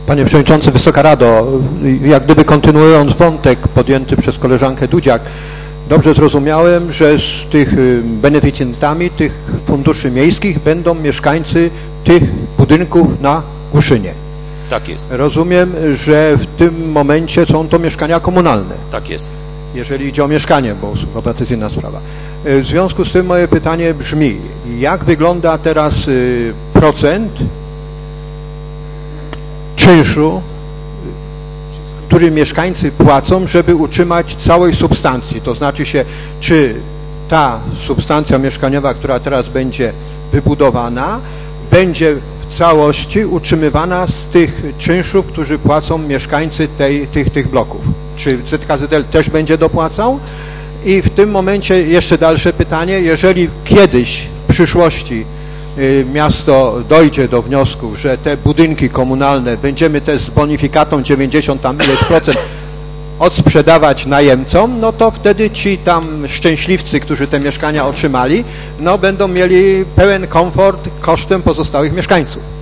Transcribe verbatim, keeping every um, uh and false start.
Panie Przewodniczący, Wysoka Rado, jak gdyby kontynuując wątek podjęty przez koleżankę Dudziak, dobrze zrozumiałem, że z tych beneficjentami tych funduszy miejskich będą mieszkańcy tych budynków na Głuszynie. Tak jest. Rozumiem, że w tym momencie są to mieszkania komunalne. Tak jest. Jeżeli idzie o mieszkanie, bo chyba to jest inna sprawa. W związku z tym moje pytanie brzmi, jak wygląda teraz procent czynszu, który mieszkańcy płacą, żeby utrzymać całej substancji? To znaczy się, czy ta substancja mieszkaniowa, która teraz będzie wybudowana, będzie w całości utrzymywana z tych czynszów, którzy płacą mieszkańcy tej, tych, tych bloków? Czy Z K Z L też będzie dopłacał? I w tym momencie jeszcze dalsze pytanie, jeżeli kiedyś w przyszłości y, miasto dojdzie do wniosków, że te budynki komunalne będziemy też z bonifikatą dziewięćdziesiąt tam ileś procent odsprzedawać najemcom, no to wtedy ci tam szczęśliwcy, którzy te mieszkania otrzymali, no będą mieli pełen komfort kosztem pozostałych mieszkańców.